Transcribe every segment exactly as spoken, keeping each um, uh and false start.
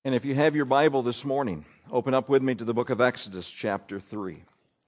And if you have your Bible this morning, open up with me to the book of Exodus, chapter three.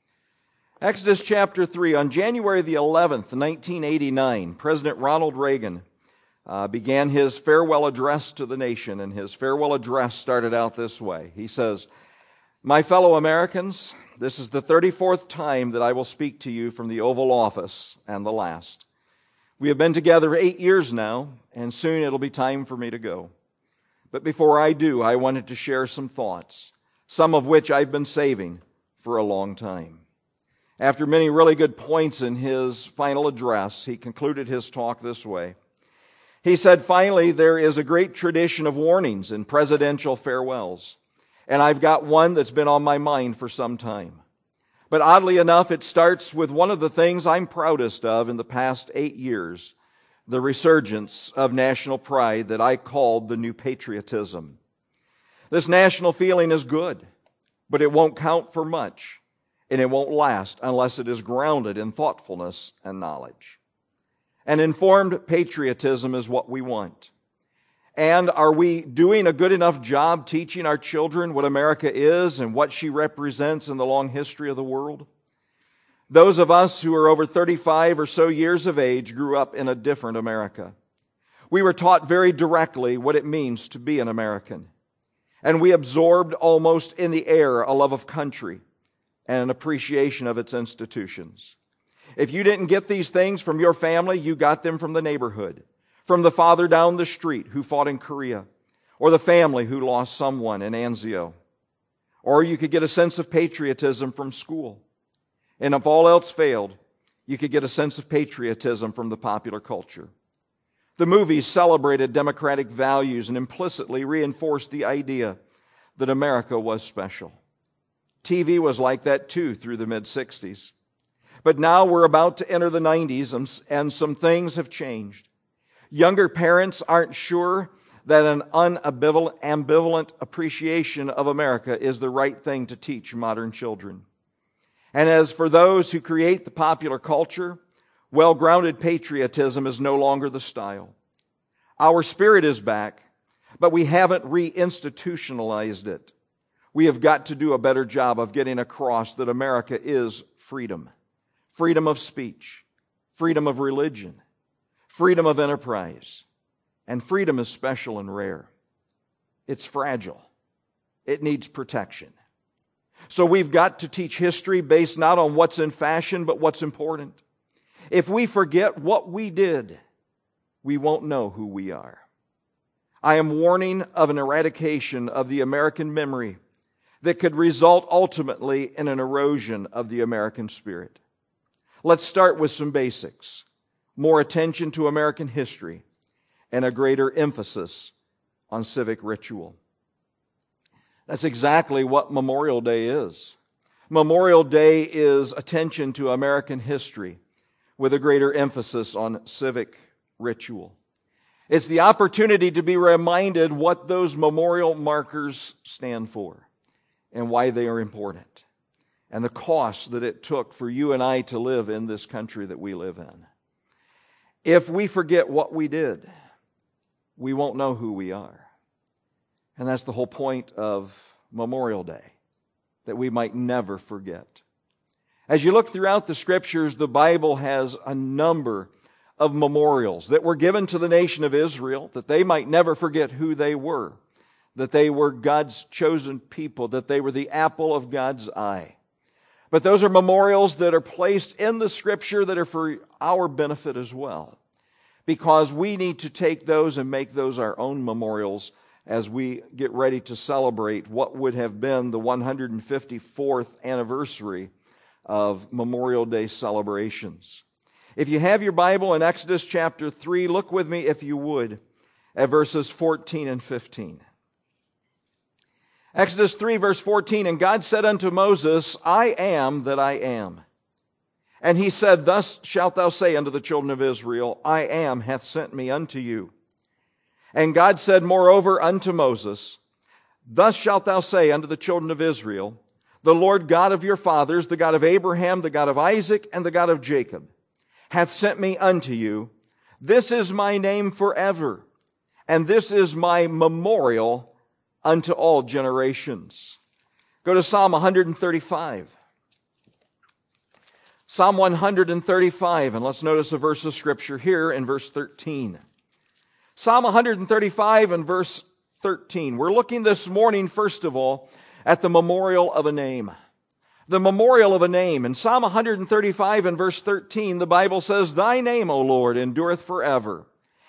Exodus chapter three, on January the eleventh, nineteen eighty-nine, President Ronald Reagan uh, began his farewell address to the nation, and his farewell address started out this way. He says, "My fellow Americans, this is the thirty-fourth time that I will speak to you from the Oval Office, and the last. We have been together eight years now, and soon it'll be time for me to go. But before I do, I wanted to share some thoughts, some of which I've been saving for a long time." After many really good points in his final address, he concluded his talk this way. He said, "Finally, there is a great tradition of warnings in presidential farewells, and I've got one that's been on my mind for some time. But oddly enough, it starts with one of the things I'm proudest of in the past eight years, the resurgence of national pride that I called the new patriotism. This national feeling is good, but it won't count for much, and it won't last unless it is grounded in thoughtfulness and knowledge. An informed patriotism is what we want. And are we doing a good enough job teaching our children what America is and what she represents in the long history of the world? Those of us who are over thirty-five or so years of age grew up in a different America. We were taught very directly what it means to be an American. And we absorbed almost in the air a love of country and an appreciation of its institutions. If you didn't get these things from your family, you got them from the neighborhood, from the father down the street who fought in Korea, or the family who lost someone in Anzio. Or you could get a sense of patriotism from school. And if all else failed, you could get a sense of patriotism from the popular culture. The movies celebrated democratic values and implicitly reinforced the idea that America was special. T V was like that too through the mid-sixties. But now we're about to enter the nineties and some things have changed. Younger parents aren't sure that an unambivalent ambivalent appreciation of America is the right thing to teach modern children. And as for those who create the popular culture, well-grounded patriotism is no longer the style. Our spirit is back, but we haven't reinstitutionalized it. We have got to do a better job of getting across that America is freedom. Freedom of speech, freedom of religion, freedom of enterprise. And freedom is special and rare. It's fragile. It needs protection. So we've got to teach history based not on what's in fashion, but what's important. If we forget what we did, we won't know who we are. I am warning of an eradication of the American memory that could result ultimately in an erosion of the American spirit. Let's start with some basics. More attention to American history and a greater emphasis on civic ritual. That's exactly what Memorial Day is. Memorial Day is attention to American history with a greater emphasis on civic ritual. It's the opportunity to be reminded what those memorial markers stand for and why they are important, and the cost that it took for you and I to live in this country that we live in. If we forget what we did, we won't know who we are. And that's the whole point of Memorial Day, that we might never forget. As you look throughout the Scriptures, the Bible has a number of memorials that were given to the nation of Israel, that they might never forget who they were, that they were God's chosen people, that they were the apple of God's eye. But those are memorials that are placed in the Scripture that are for our benefit as well, because we need to take those and make those our own memorials as we get ready to celebrate what would have been the one hundred fifty-fourth anniversary of Memorial Day celebrations. If you have your Bible in Exodus chapter three, look with me, if you would, at verses fourteen and fifteen. Exodus three, verse fourteen, "And God said unto Moses, I am that I am. And he said, Thus shalt thou say unto the children of Israel, I am hath sent me unto you. And God said moreover unto Moses, Thus shalt thou say unto the children of Israel, The Lord God of your fathers, the God of Abraham, the God of Isaac, and the God of Jacob, hath sent me unto you. This is my name forever, and this is my memorial unto all generations. Go to Psalm one thirty-five. Psalm one thirty-five, and let's notice a verse of Scripture here in verse thirteen. Psalm one thirty-five and verse thirteen. We're looking this morning, first of all, at the memorial of a name. The memorial of a name. In Psalm one thirty-five and verse thirteen, the Bible says, Thy name, O Lord, endureth forever,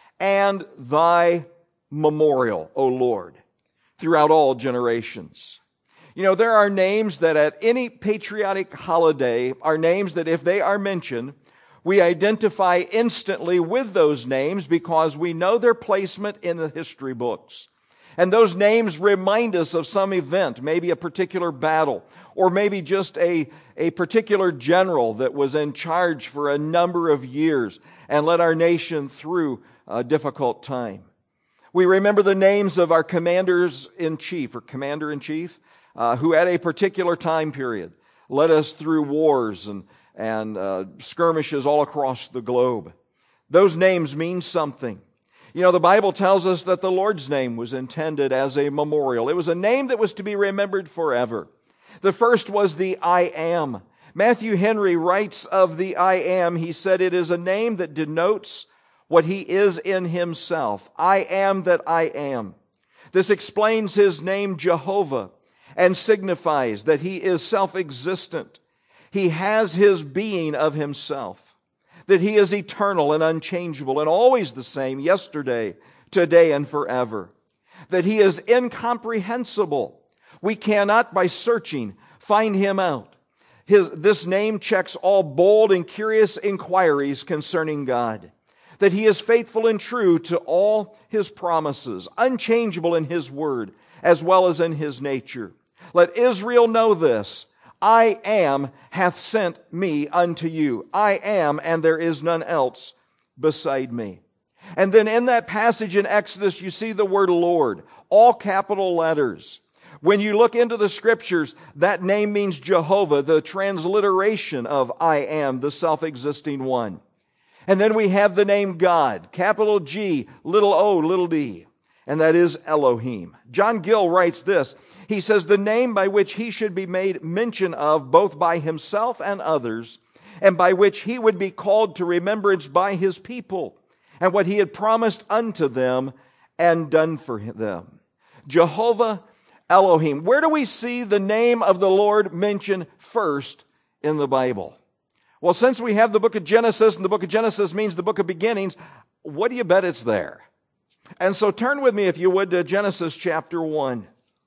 and Thy memorial, O Lord, throughout all generations. You know, there are names that at any patriotic holiday are names that if they are mentioned, we identify instantly with those names because we know their placement in the history books. And those names remind us of some event, maybe a particular battle, or maybe just a, a particular general that was in charge for a number of years and led our nation through a difficult time. We remember the names of our commanders-in-chief or commander-in-chief uh, who at a particular time period led us through wars and, and uh, skirmishes all across the globe. Those names mean something. You know, the Bible tells us that the Lord's name was intended as a memorial. It was a name that was to be remembered forever. The first was the I Am. Matthew Henry writes of the I Am, he said, it is a name that denotes what He is in Himself. I am that I am. This explains His name Jehovah and signifies that He is self-existent. He has His being of Himself. That He is eternal and unchangeable and always the same yesterday, today, and forever. That He is incomprehensible. We cannot, by searching, find Him out. His, this name checks all bold and curious inquiries concerning God. That He is faithful and true to all His promises, unchangeable in His word, as well as in His nature. Let Israel know this. I am hath sent me unto you. I am, and there is none else beside me. And then in that passage in Exodus, you see the word Lord, all capital letters. When you look into the Scriptures, that name means Jehovah, the transliteration of I am, the self-existing one. And then we have the name God, capital G, little o, little d, and that is Elohim. John Gill writes this. He says, the name by which He should be made mention of both by Himself and others, and by which He would be called to remembrance by His people, and what He had promised unto them and done for them. Jehovah Elohim. Where do we see the name of the Lord mentioned first in the Bible? Well, since we have the book of Genesis, and the book of Genesis means the book of beginnings, what do you bet it's there? And so turn with me, if you would, to Genesis chapter one.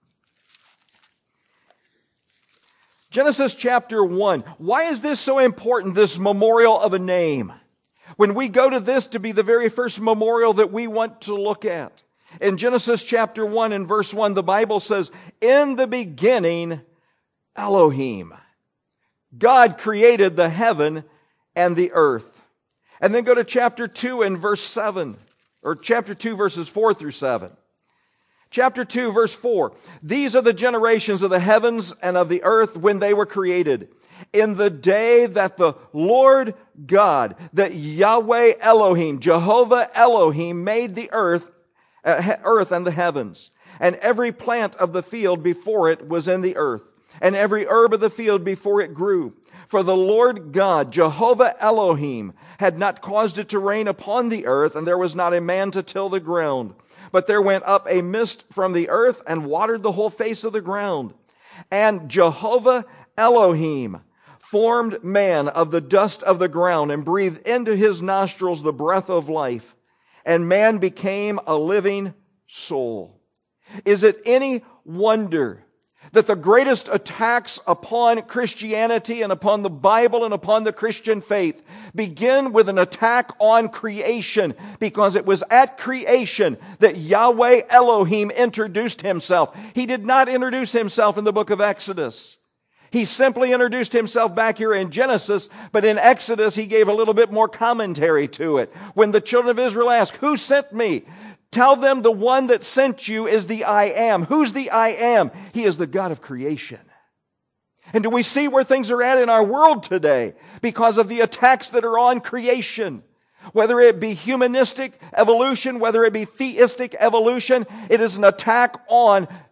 Genesis chapter one. Why is this so important, this memorial of a name? When we go to this to be the very first memorial that we want to look at. In Genesis chapter one and verse one, the Bible says, in the beginning, Elohim. God created the heaven and the earth. And then go to chapter two and verse seven, or chapter two verses four through seven. Chapter two verse four. These are the generations of the heavens and of the earth when they were created. In the day that the Lord God, that Yahweh Elohim, Jehovah Elohim made the earth, uh, earth and the heavens. And every plant of the field before it was in the earth. And every herb of the field before it grew. For the Lord God, Jehovah Elohim, had not caused it to rain upon the earth, and there was not a man to till the ground. But there went up a mist from the earth and watered the whole face of the ground. And Jehovah Elohim formed man of the dust of the ground and breathed into his nostrils the breath of life. And man became a living soul. Is it any wonder that the greatest attacks upon Christianity and upon the Bible and upon the Christian faith begin with an attack on creation, because it was at creation that Yahweh Elohim introduced Himself. He did not introduce Himself in the book of Exodus. He simply introduced Himself back here in Genesis, but in Exodus He gave a little bit more commentary to it. When the children of Israel asked, "Who sent me?" Tell them the one that sent you is the I Am. Who's the I Am? He is the God of creation. And do we see where things are at in our world today because of the attacks that are on creation? Whether it be humanistic evolution, whether it be theistic evolution, it is an attack on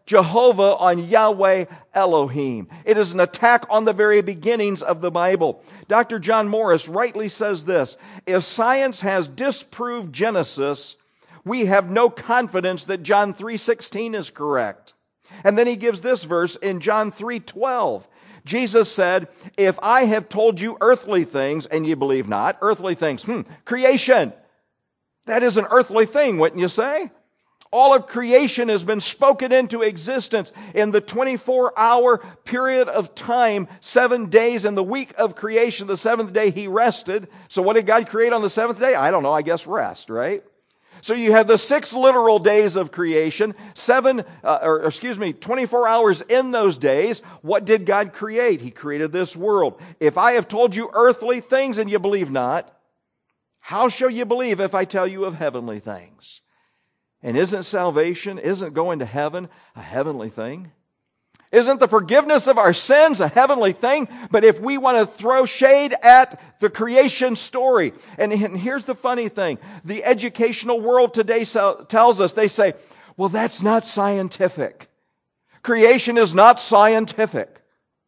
Jehovah on Yahweh Elohim. It is an attack on the very beginnings of the Bible. Doctor John Morris rightly says this: if science has disproved Genesis, we have no confidence that John three sixteen is correct. And then he gives this verse in John three twelve. Jesus said, if I have told you earthly things and you believe not, earthly things, hmm, creation. That is an earthly thing, wouldn't you say? All of creation has been spoken into existence in the twenty-four hour period of time, seven days in the week of creation. The seventh day he rested. So what did God create on the seventh day? I don't know, I guess rest, right? So you have the six literal days of creation, seven, uh, or excuse me, twenty-four hours in those days. What did God create? He created this world. If I have told you earthly things and you believe not, how shall you believe if I tell you of heavenly things? And isn't salvation, isn't going to heaven a heavenly thing? Isn't the forgiveness of our sins a heavenly thing? But if we want to throw shade at the creation story, and here's the funny thing, the educational world today tells us, they say, well, that's not scientific. Creation is not scientific.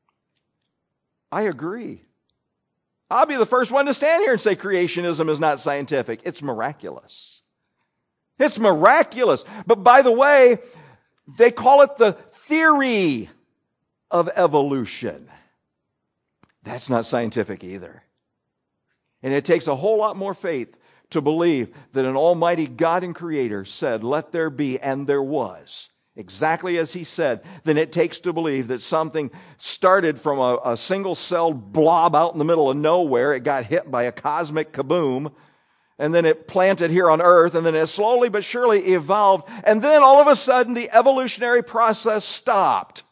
I agree. I'll be the first one to stand here and say creationism is not scientific. It's miraculous. It's miraculous. But by the way, they call it the theory of evolution. That's not scientific either. And it takes a whole lot more faith to believe that an almighty God and creator said, let there be, and there was, exactly as he said, than it takes to believe that something started from a, a single-celled blob out in the middle of nowhere. It got hit by a cosmic kaboom, and then it planted here on earth, and then it slowly but surely evolved, and then all of a sudden the evolutionary process stopped.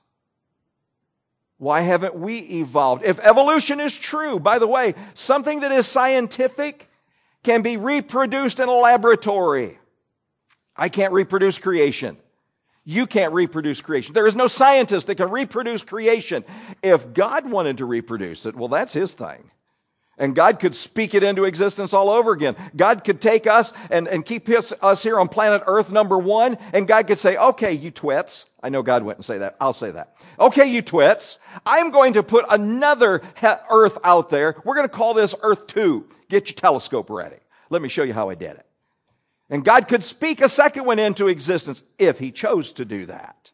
Why haven't we evolved? If evolution is true, by the way, something that is scientific can be reproduced in a laboratory. I can't reproduce creation. You can't reproduce creation. There is no scientist that can reproduce creation. If God wanted to reproduce it, well, that's His thing. And God could speak it into existence all over again. God could take us and, and keep us, us here on planet Earth, number one, and God could say, okay, you twits. I know God wouldn't say that. I'll say that. Okay, you twits. I'm going to put another Earth out there. We're going to call this Earth two. Get your telescope ready. Let me show you how I did it. And God could speak a second one into existence if He chose to do that.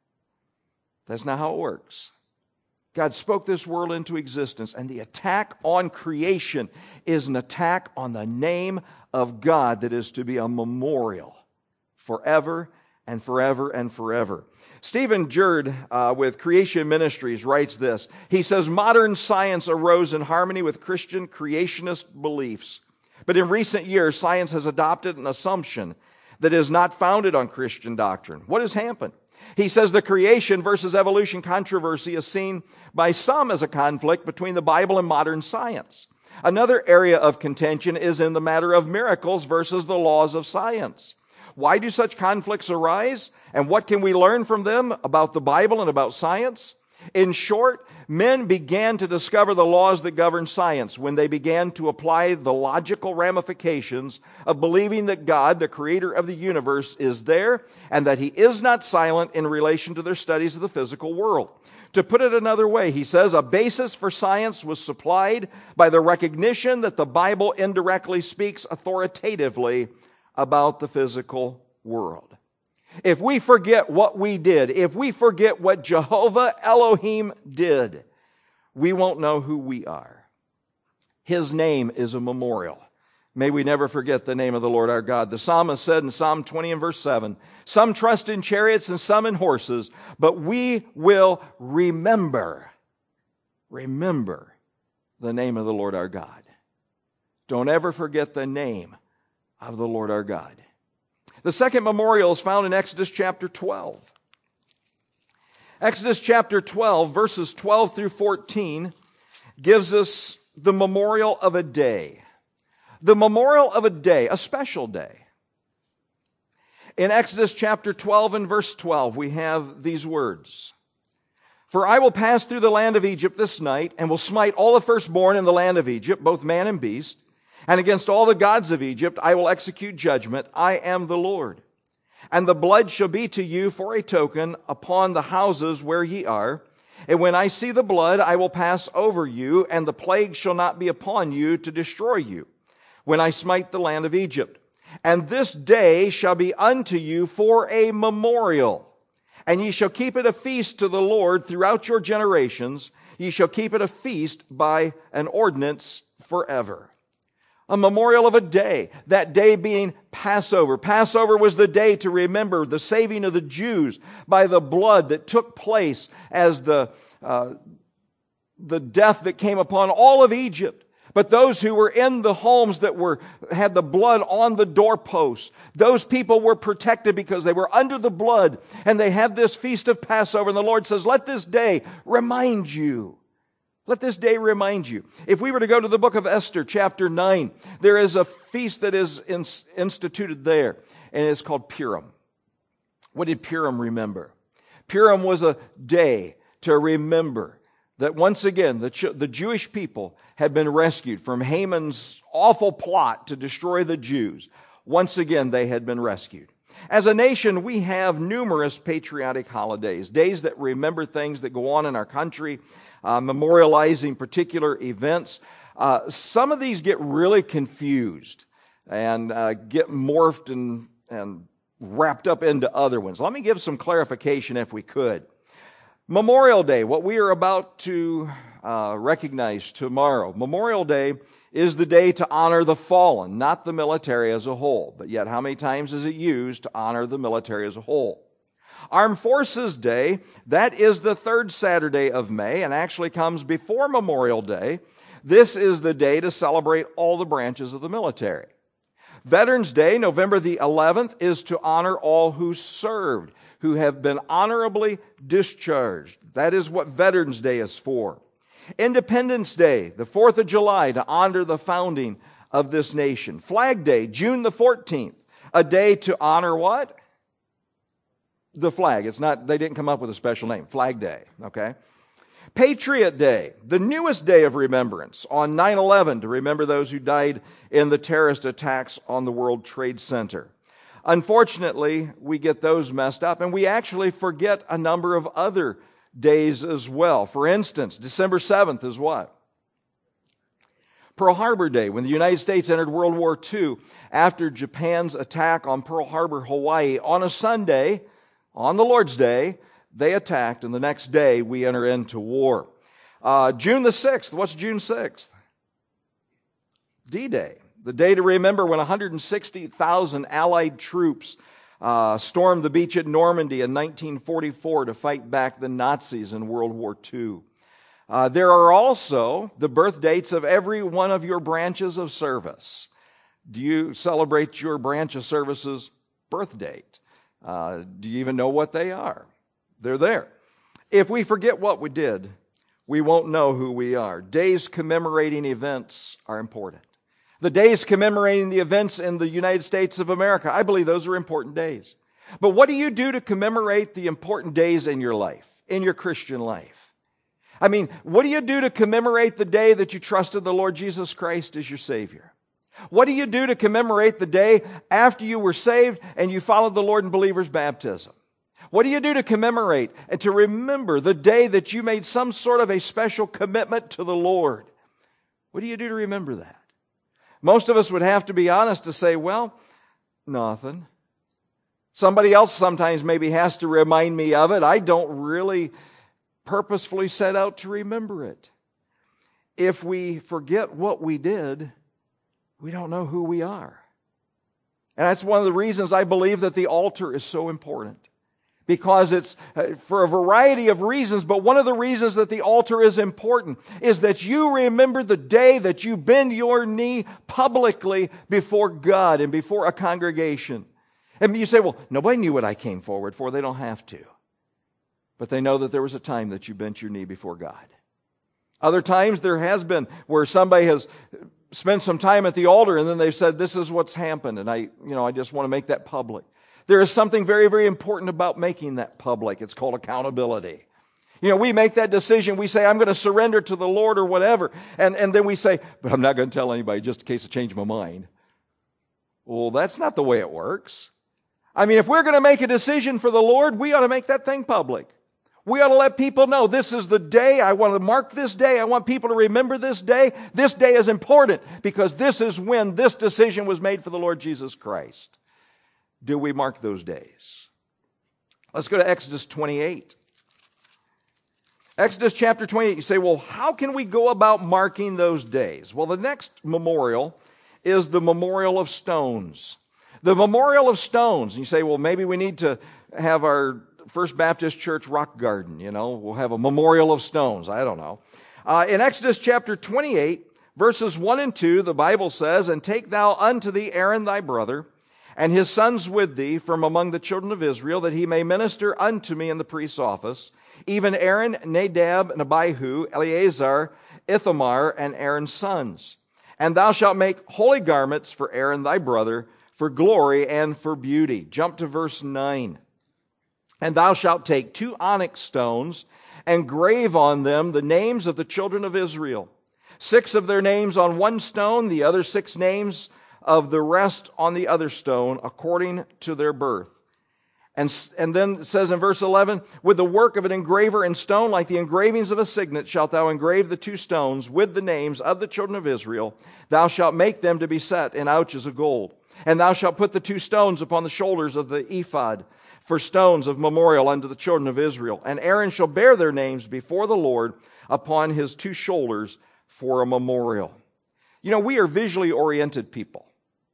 That's not how it works. God spoke this world into existence, and the attack on creation is an attack on the name of God that is to be a memorial forever and forever and forever. Stephen Jerd uh, with Creation Ministries writes this. He says, modern science arose in harmony with Christian creationist beliefs. But in recent years, science has adopted an assumption that is not founded on Christian doctrine. What has happened? He says the creation versus evolution controversy is seen by some as a conflict between the Bible and modern science. Another area of contention is in the matter of miracles versus the laws of science. Why do such conflicts arise? And what can we learn from them about the Bible and about science? In short, men began to discover the laws that govern science when they began to apply the logical ramifications of believing that God, the creator of the universe, is there and that He is not silent in relation to their studies of the physical world. To put it another way, he says, a basis for science was supplied by the recognition that the Bible indirectly speaks authoritatively about the physical world. If we forget what we did, if we forget what Jehovah Elohim did, we won't know who we are. His name is a memorial. May we never forget the name of the Lord our God. The psalmist said in Psalm twenty and verse seven, some trust in chariots and some in horses, but we will remember, remember the name of the Lord our God. Don't ever forget the name of the Lord our God. The second memorial is found in Exodus chapter twelve. Exodus chapter twelve, verses twelve through fourteen, gives us the memorial of a day. The memorial of a day, a special day. In Exodus chapter twelve and verse twelve, we have these words. For I will pass through the land of Egypt this night, and will smite all the firstborn in the land of Egypt, both man and beast. And against all the gods of Egypt I will execute judgment. I am the Lord. And the blood shall be to you for a token upon the houses where ye are. And when I see the blood, I will pass over you, and the plague shall not be upon you to destroy you, when I smite the land of Egypt. And this day shall be unto you for a memorial. And ye shall keep it a feast to the Lord throughout your generations. Ye shall keep it a feast by an ordinance forever. A memorial of a day, that day being Passover. Passover was the day to remember the saving of the Jews by the blood that took place as the, uh, the death that came upon all of Egypt. But those who were in the homes that were had the blood on the doorposts, those people were protected because they were under the blood, and they had this feast of Passover. And the Lord says, let this day remind you. Let this day remind you. If we were to go to the book of Esther, chapter nine, there is a feast that is instituted there, and it's called Purim. What did Purim remember? Purim was a day to remember that once again the, the Jewish people had been rescued from Haman's awful plot to destroy the Jews. Once again, they had been rescued. As a nation, we have numerous patriotic holidays, days that remember things that go on in our country, uh, memorializing particular events. Uh, some of these get really confused and uh, get morphed and, and wrapped up into other ones. Let me give some clarification if we could. Memorial Day, what we are about to uh, recognize tomorrow. Memorial Day is the day to honor the fallen, not the military as a whole. But yet, how many times is it used to honor the military as a whole? Armed Forces Day, that is the third Saturday of May and actually comes before Memorial Day. This is the day to celebrate all the branches of the military. Veterans Day, November the eleventh, is to honor all who served, who have been honorably discharged. That is what Veterans Day is for. Independence Day, the fourth of July, to honor the founding of this nation. Flag Day, June the fourteenth, a day to honor what? The flag. It's not, they didn't come up with a special name. Flag Day, okay? Patriot Day, the newest day of remembrance, on nine eleven, to remember those who died in the terrorist attacks on the World Trade Center. Unfortunately, we get those messed up, and we actually forget a number of other days as well. For instance, December seventh is what? Pearl Harbor Day, when the United States entered World War Two after Japan's attack on Pearl Harbor, Hawaii. On a Sunday, on the Lord's Day, they attacked, and the next day we enter into war. Uh, June the sixth, what's June sixth? D-Day, the day to remember when one hundred sixty thousand Allied troops uh, stormed the beach at Normandy in nineteen forty-four to fight back the Nazis in World War Two. Uh, there are also the birth dates of every one of your branches of service. Do you celebrate your branch of service's birth date? Uh, do you even know what they are? They're there. If we forget what we did, we won't know who we are. Days commemorating events are important. The days commemorating the events in the United States of America, I believe those are important days. But what do you do to commemorate the important days in your life, in your Christian life? I mean, what do you do to commemorate the day that you trusted the Lord Jesus Christ as your Savior? What do you do to commemorate the day after you were saved and you followed the Lord in believer's baptism? What do you do to commemorate and to remember the day that you made some sort of a special commitment to the Lord? What do you do to remember that? Most of us would have to be honest to say, well, nothing. Somebody else sometimes maybe has to remind me of it. I don't really purposefully set out to remember it. If we forget what we did, we don't know who we are. And that's one of the reasons I believe that the altar is so important. Because it's for a variety of reasons, but one of the reasons that the altar is important is that you remember the day that you bend your knee publicly before God and before a congregation. And you say, well, nobody knew what I came forward for. They don't have to. But they know that there was a time that you bent your knee before God. Other times there has been where somebody has spent some time at the altar and then they've said, this is what's happened. And I, you know, I just want to make that public. There is something very, very important about making that public. It's called accountability. You know, we make that decision. We say, I'm going to surrender to the Lord or whatever. And, and then we say, but I'm not going to tell anybody just in case I change my mind. Well, that's not the way it works. I mean, if we're going to make a decision for the Lord, we ought to make that thing public. We ought to let people know this is the day. I want to mark this day. I want people to remember this day. This day is important because this is when this decision was made for the Lord Jesus Christ. Do we mark those days? Let's go to Exodus twenty-eight. Exodus chapter twenty-eight. You say, well, how can we go about marking those days? Well, the next memorial is the memorial of stones. The memorial of stones. And you say, well, maybe we need to have our First Baptist Church rock garden, you know, we'll have a memorial of stones. I don't know. Uh, in Exodus chapter twenty-eight, verses one and two, the Bible says, and take thou unto thee Aaron thy brother, and his sons with thee from among the children of Israel, that he may minister unto me in the priest's office, even Aaron, Nadab, and Abihu, Eleazar, Ithamar, and Aaron's sons. And thou shalt make holy garments for Aaron thy brother, for glory and for beauty. Jump to verse nine. And thou shalt take two onyx stones and grave on them the names of the children of Israel. Six of their names on one stone, the other six names of the rest on the other stone, according to their birth. And, and then it says in verse eleven, with the work of an engraver in stone, like the engravings of a signet, shalt thou engrave the two stones with the names of the children of Israel. Thou shalt make them to be set in ouches of gold. And thou shalt put the two stones upon the shoulders of the ephod, for stones of memorial unto the children of Israel. And Aaron shall bear their names before the Lord upon his two shoulders for a memorial. You know, we are visually oriented people.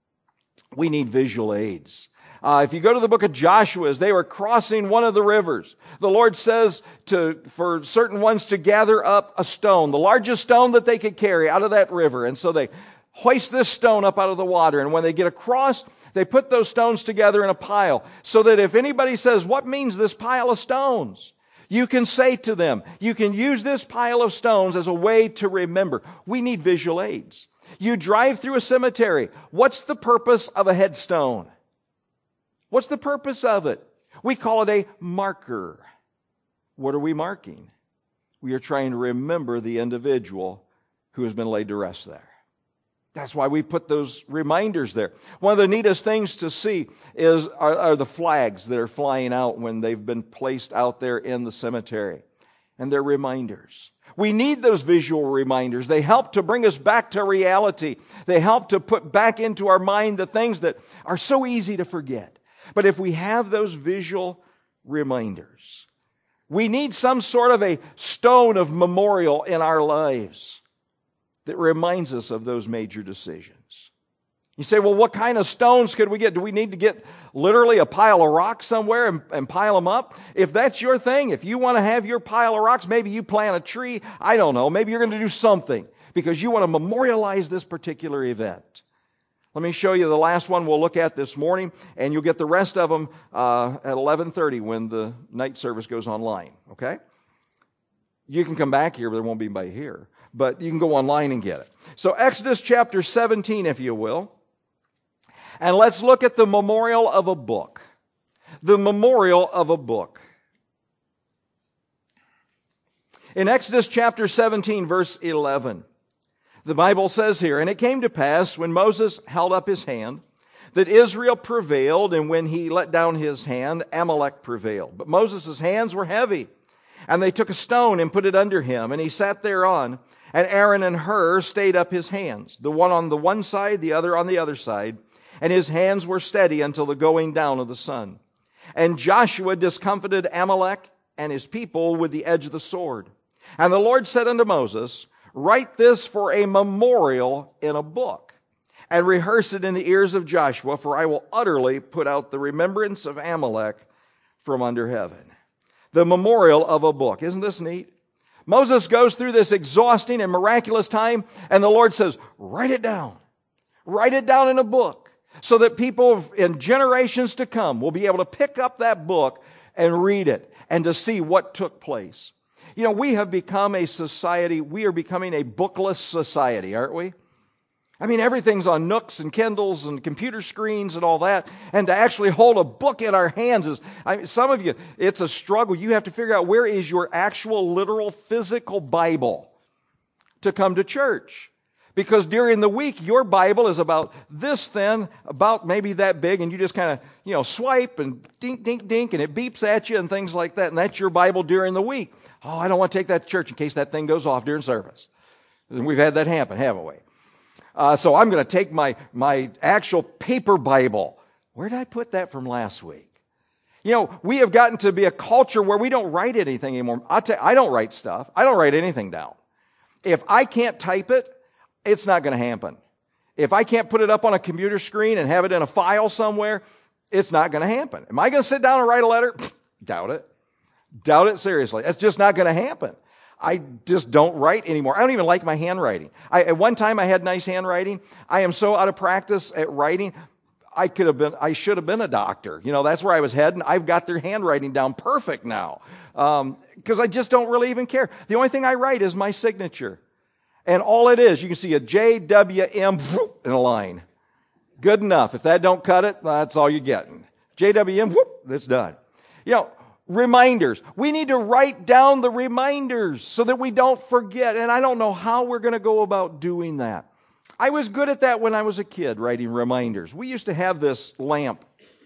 We need visual aids. Uh, if you go to the book of Joshua, as they were crossing one of the rivers, the Lord says to for certain ones to gather up a stone, the largest stone that they could carry out of that river. And so they hoist this stone up out of the water. And when they get across, they put those stones together in a pile so that if anybody says, what means this pile of stones? You can say to them, you can use this pile of stones as a way to remember. We need visual aids. You drive through a cemetery. What's the purpose of a headstone? What's the purpose of it? We call it a marker. What are we marking? We are trying to remember the individual who has been laid to rest there. That's why we put those reminders there. One of the neatest things to see is are, are the flags that are flying out when they've been placed out there in the cemetery. And they're reminders. We need those visual reminders. They help to bring us back to reality. They help to put back into our mind the things that are so easy to forget. But if we have those visual reminders, we need some sort of a stone of memorial in our lives that reminds us of those major decisions. You say, well, what kind of stones could we get? Do we need to get literally a pile of rocks somewhere and, and pile them up? If that's your thing, if you want to have your pile of rocks, maybe you plant a tree. I don't know. Maybe you're going to do something because you want to memorialize this particular event. Let me show you the last one we'll look at this morning, and you'll get the rest of them uh, at eleven thirty when the night service goes online, okay? You can come back here, but there won't be anybody here. But you can go online and get it. So Exodus chapter seventeen, if you will. And let's look at the memorial of a book. The memorial of a book. In Exodus chapter seventeen, verse eleven, the Bible says here, and it came to pass when Moses held up his hand that Israel prevailed, and when he let down his hand, Amalek prevailed. But Moses' hands were heavy, and they took a stone and put it under him, and he sat thereon. And Aaron and Hur stayed up his hands, the one on the one side, the other on the other side. And his hands were steady until the going down of the sun. And Joshua discomfited Amalek and his people with the edge of the sword. And the Lord said unto Moses, write this for a memorial in a book, and rehearse it in the ears of Joshua, for I will utterly put out the remembrance of Amalek from under heaven. The memorial of a book. Isn't this neat? Moses goes through this exhausting and miraculous time, and the Lord says, write it down. Write it down in a book so that people in generations to come will be able to pick up that book and read it and to see what took place. You know, we have become a society, we are becoming a bookless society, aren't we? I mean, everything's on Nooks and Kindles and computer screens and all that. And to actually hold a book in our hands is, I mean, some of you, it's a struggle. You have to figure out where is your actual, literal, physical Bible to come to church. Because during the week, your Bible is about this thin, about maybe that big, and you just kind of, you know, swipe and dink, dink, dink, and it beeps at you and things like that. And that's your Bible during the week. Oh, I don't want to take that to church in case that thing goes off during service. And we've had that happen, haven't we? Uh, so I'm going to take my, my actual paper Bible. Where did I put that from last week? You know, we have gotten to be a culture where we don't write anything anymore. I tell you, I don't write stuff. I don't write anything down. If I can't type it, it's not going to happen. If I can't put it up on a computer screen and have it in a file somewhere, it's not going to happen. Am I going to sit down and write a letter? Doubt it. Doubt it seriously. That's just not going to happen. I just don't write anymore. I don't even like my handwriting. I, at one time I had nice handwriting. I am so out of practice at writing. I could have been, I should have been a doctor. You know, that's where I was heading. I've got their handwriting down perfect now. Um, because I just don't really even care. The only thing I write is my signature. And all it is, you can see a J W M whoop, in a line. Good enough. If that don't cut it, that's all you're getting. J W M, whoop, that's done. You know, reminders. We need to write down the reminders so that we don't forget. And I don't know how we're going to go about doing that. I was good at that when I was a kid, writing reminders. We used to have this lamp.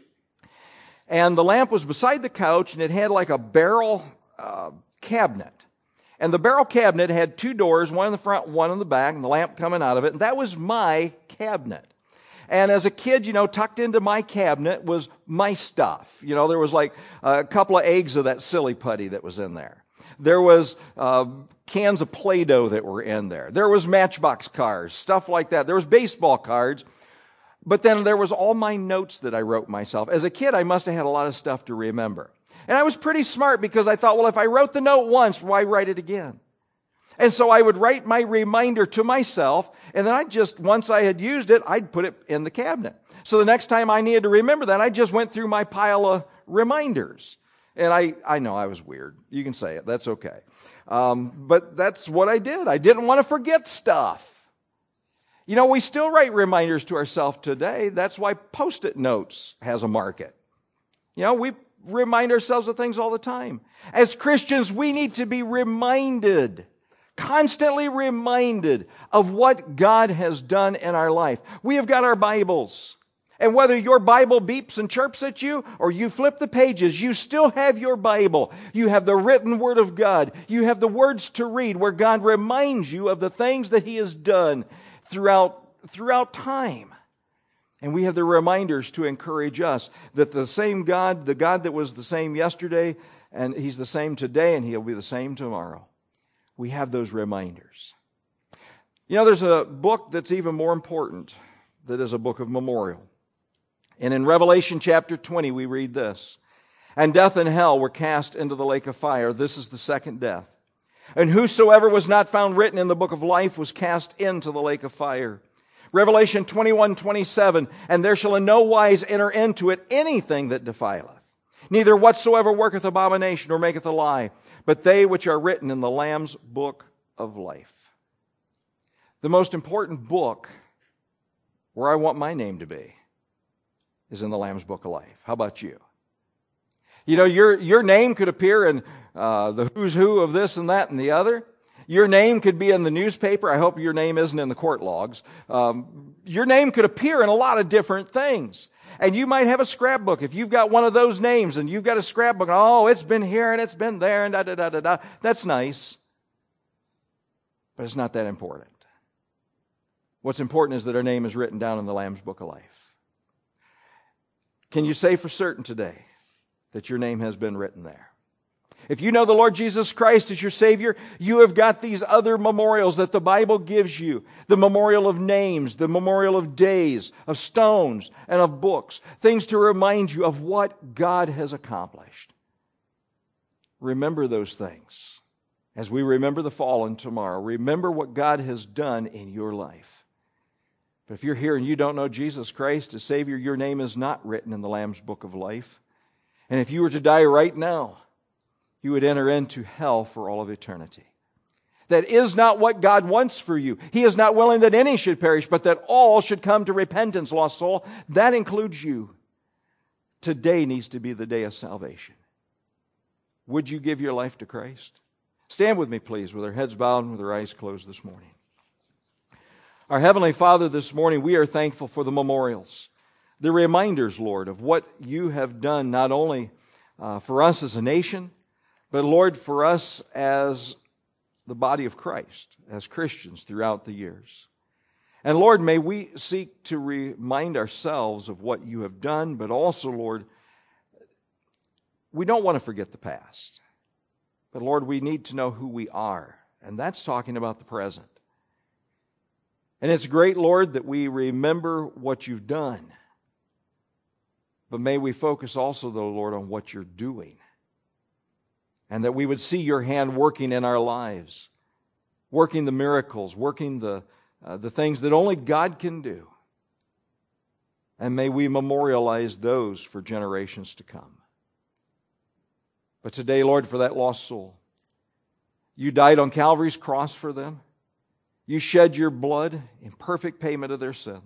And the lamp was beside the couch, and it had like a barrel uh, cabinet. And the barrel cabinet had two doors, one in the front, one in the back, and the lamp coming out of it. And that was my cabinet. And as a kid, you know, tucked into my cabinet was my stuff. You know, there was like a couple of eggs of that silly putty that was in there. There was uh, cans of Play-Doh that were in there. There was Matchbox cars, stuff like that. There was baseball cards. But then there was all my notes that I wrote myself. As a kid, I must have had a lot of stuff to remember. And I was pretty smart because I thought, well, if I wrote the note once, why write it again? And so I would write my reminder to myself, and then I just, once I had used it, I'd put it in the cabinet. So the next time I needed to remember that, I just went through my pile of reminders. And I, I know I was weird. You can say it. That's okay. Um, but that's what I did. I didn't want to forget stuff. You know, we still write reminders to ourselves today. That's why Post-it notes has a market. You know, we remind ourselves of things all the time. As Christians, we need to be reminded, constantly reminded of what God has done in our life. We have got our Bibles. And whether your Bible beeps and chirps at you or you flip the pages, you still have your Bible. You have the written Word of God. You have the words to read where God reminds you of the things that He has done throughout, throughout time. And we have the reminders to encourage us that the same God, the God that was the same yesterday, and He's the same today, and He'll be the same tomorrow. We have those reminders. You know, there's a book that's even more important that is a book of memorial. And in Revelation chapter twenty, we read this. And death and hell were cast into the lake of fire. This is the second death. And whosoever was not found written in the book of life was cast into the lake of fire. Revelation twenty-one twenty-seven, and there shall in no wise enter into it anything that defileth, neither whatsoever worketh abomination or maketh a lie, but they which are written in the Lamb's book of life. The most important book where I want my name to be is in the Lamb's book of life. How about you? You know, your, your name could appear in uh, the who's who of this and that and the other. Your name could be in the newspaper. I hope your name isn't in the court logs. Um, your name could appear in a lot of different things. And you might have a scrapbook. If you've got one of those names and you've got a scrapbook, oh, it's been here and it's been there and da da da da da. That's nice. But it's not that important. What's important is that our name is written down in the Lamb's book of life. Can you say for certain today that your name has been written there? If you know the Lord Jesus Christ as your Savior, you have got these other memorials that the Bible gives you. The memorial of names, the memorial of days, of stones, and of books. Things to remind you of what God has accomplished. Remember those things. As we remember the fallen tomorrow, remember what God has done in your life. But if you're here and you don't know Jesus Christ as Savior, your name is not written in the Lamb's book of life. And if you were to die right now, you would enter into hell for all of eternity. That is not what God wants for you. He is not willing that any should perish, but that all should come to repentance, lost soul. That includes you. Today needs to be the day of salvation. Would you give your life to Christ? Stand with me, please, with our heads bowed and with our eyes closed this morning. Our Heavenly Father, this morning we are thankful for the memorials, the reminders, Lord, of what you have done not only uh, for us as a nation, but Lord, for us as the body of Christ, as Christians throughout the years. And Lord, may we seek to remind ourselves of what you have done, but also, Lord, we don't want to forget the past. But Lord, we need to know who we are, and that's talking about the present. And it's great, Lord, that we remember what you've done. But may we focus also, though, Lord, on what you're doing. And that we would see your hand working in our lives, working the miracles, working the, uh, the things that only God can do. And may we memorialize those for generations to come. But today, Lord, for that lost soul, you died on Calvary's cross for them. You shed your blood in perfect payment of their sin.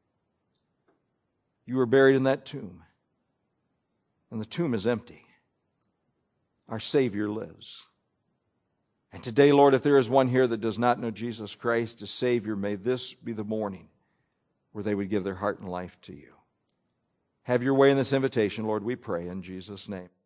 You were buried in that tomb. And the tomb is empty. Our Savior lives. And today, Lord, if there is one here that does not know Jesus Christ as Savior, may this be the morning where they would give their heart and life to you. Have your way in this invitation, Lord, we pray in Jesus' name.